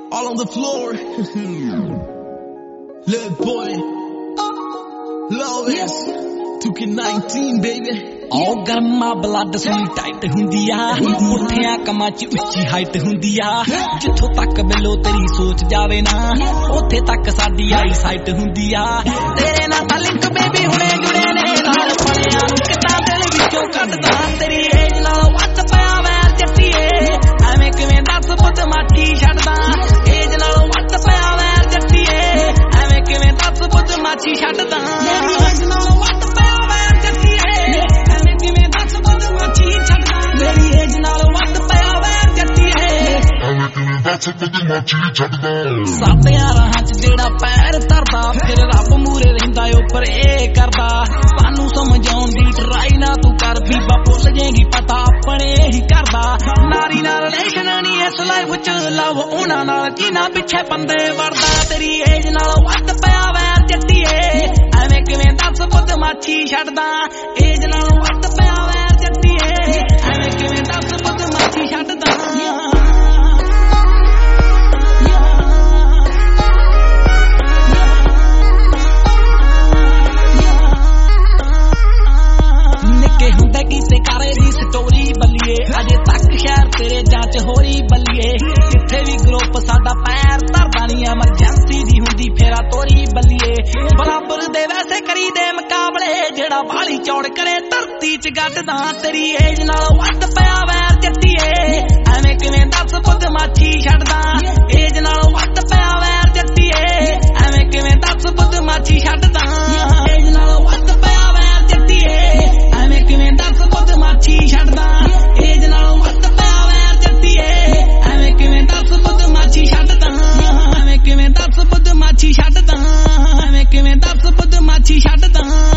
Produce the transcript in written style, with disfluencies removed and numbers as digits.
all on the floor. Little boy, love is 2K19 baby. All ਗਰਮਾ blood ਸੂਈ tight ਹੁੰਦੀ ਆ ਉੱਠਿਆਂ ਕਮਾਂ ਚ ਉੱਚੀ ਹਾਈਟ ਹੁੰਦੀ ਆ ਜਿੱਥੋਂ ਤੱਕ ਬਿੱਲੋ ਤੇਰੀ ਸੋਚ ਜਾਵੇ ਨਾ ਉੱਥੇ ਤੱਕ ਸਾਡੀ ਆਈ ਸਾਈਟ ਹੁੰਦੀ ਆ ਤੇਰੇ ਨਾਲ ਤਾਂ ਲਿੰਕ ਬੇਬੀ ਹੁਣੇ ਜੁੜੇ ਨੇ ਨਾਲ ਪੜਿਆ ਨੂੰ ਕਿੱਦਾਂ ਦਿਲ ਵਿੱਚੋਂ ਕੱਢਦਾ ਤੇਰੀ ਏਜ ਨਾਲ ਵੱਧ ਪਿਆ ਵੈਰ ਜੱਟੀਏ ਐਵੇਂ ਕਿਵੇਂ ਦੱਸ ਪੁੱਤ ਮਾਠੀ ਛੱਡਦਾ ਏਜ ਨਾਲ ਵੱਧ ਪਿਆ ਵੈਰ ਜੱਟੀਏ ਐਵੇਂ ਕਿਵੇਂ ਦੱਸ ਪੁੱਤ ਮਾਠੀ ਛੱਡਦਾ ਏਜ ਨਾਲ ਵੱਧ ਪਿਆ ਵੈਰ ਜੱਟੀਏ ਸਾਤਿਆਂ ਰਾਹਾਂ ਚ ਜਿਹੜਾ ਪੈਰ ਧਰਦਾ ਫਿਰ ਰੱਬ ਮੂਰੇ ਰਹਿੰਦਾ ਓ ਪਰੇ ਕਰਦਾ ਸਾਨੂੰ ਸਮਝਾਉਣ ਦੀ ਟਰਾਈ ਨਾ ਤੂੰ ਕਰ ਬੀਬਾ ਭੁੱਲ ਜੇਗੀ ਪਤਾ ਆਪਣੇ ਹੀ ਕਰਦਾ ਨਾਰੀ ਨਾਲ ਰਿਲੇਸ਼ਨ ਨਹੀਂ ਇਸ ਲਾਈਫ ਚ ਲਵ ਉਹਨਾਂ ਨਾਲ ਜਿਨ੍ਹਾਂ ਪਿੱਛੇ ਬੰਦੇ ਵਰਦਾ ਤੇਰੀ ਏਜ ਨਾਲ ਵੱਧ ਪਿਆ ਵੈਰ ਜੱਟੀਏ ਐਵੇਂ ਕਿਵੇਂ ਦੱਸ ਪੁੱਤ ਮਾਛੀ ਛੱਡਦਾ ਏਜ ਨਾਲ ਵੱਧ ਪਿਆ ਵੈਰ ਜੱਟੀਏ ਐਵੇਂ ਕਿਵੇਂ ਦੱਸ ਪੁੱਤ ਮਾਛੀ ਛੱਡਦਾ ਕਿਸੇ ਕਾਰੇ ਦੀ ਸਟੋਰੀ ਬੱਲੀਏ ਅਜੇ ਤੱਕ ਸ਼ਹਿਰ ਤੇਰੇ ਜਾਂਚ ਹੋਰੀ ਬੱਲੀਏ ਜਿੱਥੇ ਵੀ ਗਰੁੱਪ ਸਾਡਾ ਪੈਰ ਧਰਦਾ ਨਹੀਂ ਐਮਰਜੈਂਸੀ ਦੀ ਹੁੰਦੀ ਫੇਰਾ ਤੋਰੀ ਬੱਲੀਏ ਬਰਾਬਰ ਦੇ ਵੈਸੇ ਕਰੀ ਦੇ ਮੁਕਾਬਲੇ ਜਿਹੜਾ ਬਾਲੀ ਚੌੜ ਕਰੇ ਧਰਤੀ ਚ ਗੱਡਦਾ ਤੇਰੀ ਏਜ ਨਾਲ ਵੱਧ ਪਿਆ ਵੈਰ ਜੱਟੀਏ ਐਵੇਂ ਕਿਵੇਂ ਦੱਸ ਪੁੱਤ ਮਾਛੀ ਛੱਡਦਾ ਏਜ ਨਾਲ ਵੱਧ ਪਿਆ ਵੈਰ ਜੱਟੀਏ ਐਵੇਂ ਕਿਵੇਂ ਦੱਸ ਪੁੱਤ ਮਾਛੀ ਛੱਡਦਾ ਏਜ ਨਾਲ ਵੱਧ ਪਿਆ ਵੈਰ ਜੱਟੀਏ ਐਵੇਂ ਕਿਵੇਂ ਦੱਸ ਪੁੱਤ ਮਾਛੀ ਛੱਡਦਾ ਏਜ ਨਾਲ ਵੱਧ ਪਿਆ ਵੈਰ ਜੱਟੀਏ ਐਵੇਂ ਕਿਵੇਂ ਦੱਸ ਪੁੱਤ ਮਾਛੀ ਛੱਡਦਾ ਐਵੇਂ ਕਿਵੇਂ ਦੱਸ ਪੁੱਤ ਮਾਛੀ ਛੱਡਦਾ ਐਵੇਂ ਕਿਵੇਂ ਦੱਸ ਪੁੱਤ ਮਾਛੀ ਛੱਡਦਾ